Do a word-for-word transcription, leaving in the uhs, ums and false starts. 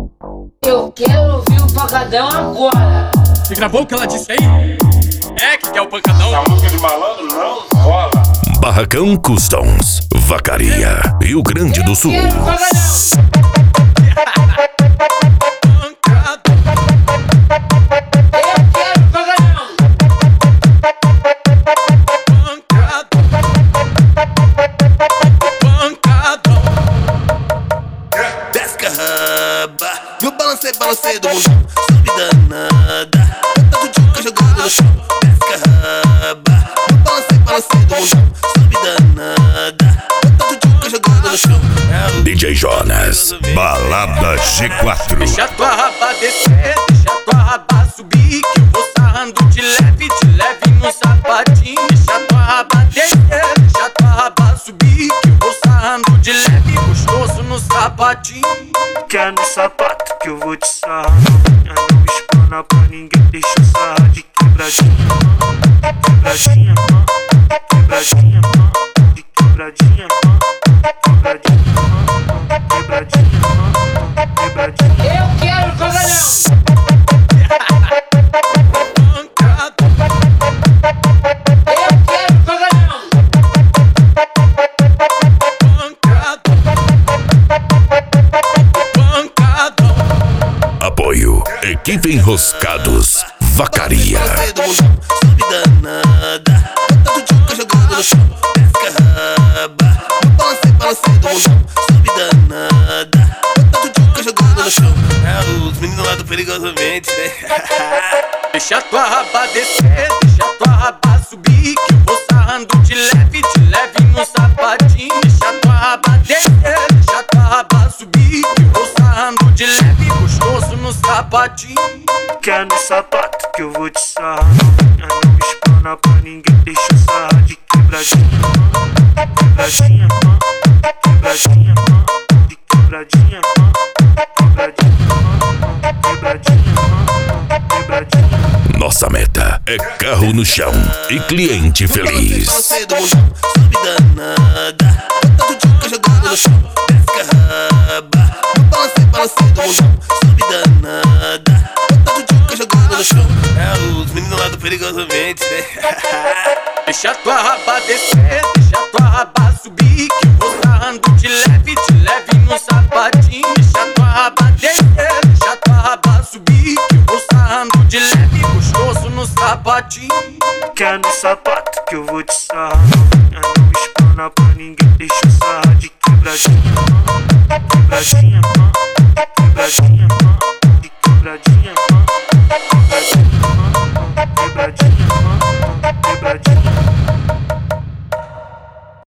Eu quero ouvir o pancadão agora. Você gravou o que ela disse aí? É que quer o pancadão? Essa música de malandro não rola. Barracão Customs, Vacaria, Rio Grande do Sul. Eu quero o pancadão. No balancei, balancei do mundo, sobe danada. Bota tchuca jogando no chão, pesca raba. No balancei, balancei do mundo, sobe danada. Bota tchuca jogando no chão. D J Jonas, Balada G quatro. Deixa tua raba descer, deixa tua raba subir, que eu vou sarrando de leve, de leve no sapatinho. Deixa tua raba descer, deixa tua raba subir, que eu vou sarrando de leve, gostoso no sapatinho. Quer no sapato que eu vou te sarrar. Eu não espana pra ninguém, deixa eu sarrar de quebradinha, de quebradinha, de quebradinha, de quebradinha, quebradinha, quebradinha, quebradinha. Eu quero o pancadão. Apoio, Equipe Enroscados, Vacaria. Sobe danada. Bota tchuca jogando no chão, pesca raba. No balancei, balancei do mundo, sobe danada. Bota tchuca jogando no chão. É os meninos lá do Perigosamente, né? Deixa tua raba descer, deixa tua raba subir, que eu vou sarrando de leve, de leve no sapatinho. Deixa tua raba descer, deixa tua raba subir, que eu vou sarrando de leve, gostoso no sapatinho. Quer no sapato que eu vou te sarrar. Eu não espana pra ninguém, deixa eu sarrar de quebradinha, de quebradinha, de quebradinha, de quebradinha, quebradinha, quebradinha, quebradinha. Nossa meta é carro no chão e cliente feliz. Balancei do mundo, sobe danada. Bota tchuca jogando no chão, pesca raba. No balancei, balancei do mundo, sobe danada. Bota tchuca jogando no chão. É os meninos lá do Perigosamente, né? Deixa tua raba descer, deixa tua raba subir, que eu vou sarrando de leve, de leve no sapatinho. Deixa tua raba descer, deixa tua raba subir, que eu vou sarrando de leve, gostoso no sapatinho. Quer no sapato que eu vou te sarrar. Eu não espana pra ninguém, deixa eu sarrar de quebradinha, de quebradinha, de quebradinha.